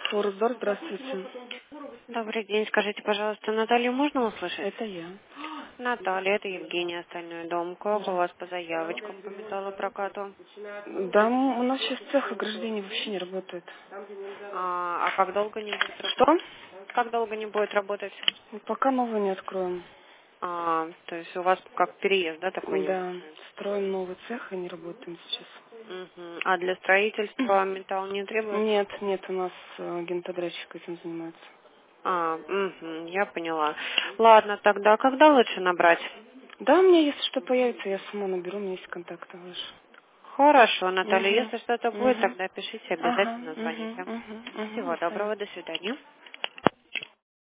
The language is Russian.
Форсдор, здравствуйте. Добрый день. Скажите, пожалуйста, Наталью можно услышать? Это я. Наталья, это Евгения, Остальной дом. Как у вас по заявочкам по металлопрокату? Да, у нас сейчас цех ограждений вообще не работает. А как долго не будет Что? работать? Как долго не будет работать? Пока новый не откроем. То есть у вас как переезд, да, такой Да, небольшой? строим новый цех и не работаем сейчас. Мгм. А для строительства металл не требуется? Нет, у нас генподрядчик этим занимается. Я поняла. Ладно, тогда когда лучше набрать? Да, у меня, если что появится, я сама наберу, у меня есть контакты ваши. Хорошо, Наталья, Угу, если что-то будет, угу. тогда пишите, Ага, обязательно звоните. до Всего доброго, свидания. до свидания.